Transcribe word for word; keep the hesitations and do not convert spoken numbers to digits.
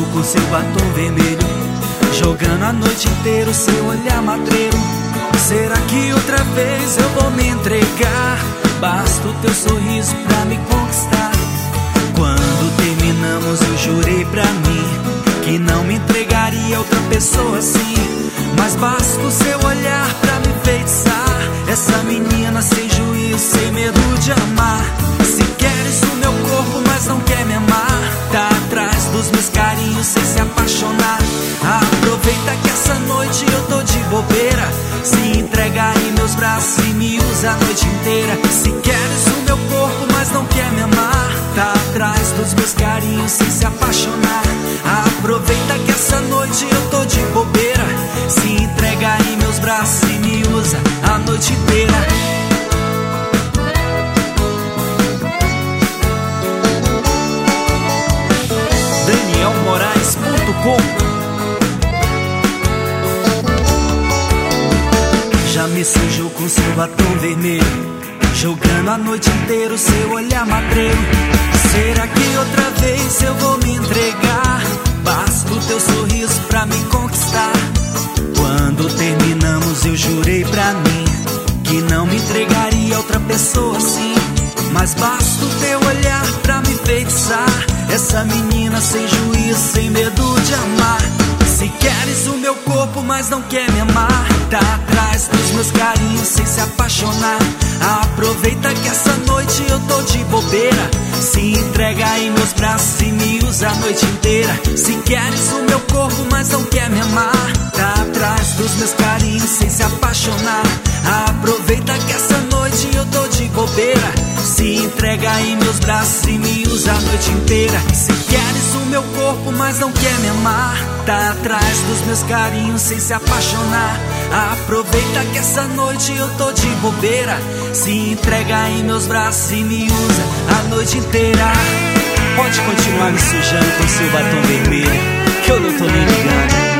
com seu batom vermelho, jogando a noite inteira o seu olhar matreiro. Será que outra vez eu vou me entregar? Basta o teu sorriso pra me conquistar. Quando terminamos eu jurei pra mim que não me entregaria a outra pessoa assim. Mas basta o seu olhar pra me enfeitiçar. Essa menina sem juízo, sem medo de amar. Se queres o meu corpo, mas não quer me amar, tá atrás dos meus carinhos sem se apaixonar. Aproveita que essa noite eu tô de bobeira. Se entrega em meus braços e me usa a noite inteira. Se queres o meu corpo, mas não quer me amar, tá atrás dos meus carinhos sem se apaixonar. Aproveita que essa noite eu tô de bobeira. Se entrega em meus braços e me usa a noite inteira. Daniel Moraes ponto com. Já me sujou com seu batom vermelho, jogando a noite inteira o seu olhar matreiro. Será que outra vez eu vou me entregar? Basta o teu sorriso pra me conquistar. Quando terminamos eu jurei pra mim que não me entregaria a outra pessoa assim. Mas basta o teu olhar pra me enfeitiçar. Essa menina sem juízo, sem medo de amar. Se queres o meu corpo, mas não quer me amar, tá atrás dos meus carinhos sem se apaixonar. Aproveita que essa noite eu tô de bobeira. Se entrega em meus braços e me usa a noite inteira. Se queres o meu corpo, mas não quer me amar, tá atrás dos meus carinhos sem se apaixonar. Aproveita que essa noite eu tô de bobeira. Se entrega em meus braços e me usa a noite inteira. Se queres o meu corpo, mas não quer me amar, tá atrás dos meus carinhos sem se apaixonar. Aproveita que essa noite eu tô de bobeira. Se entrega em meus braços e me usa a noite inteira. Pode continuar me sujando com seu batom vermelho, que eu não tô nem ligando.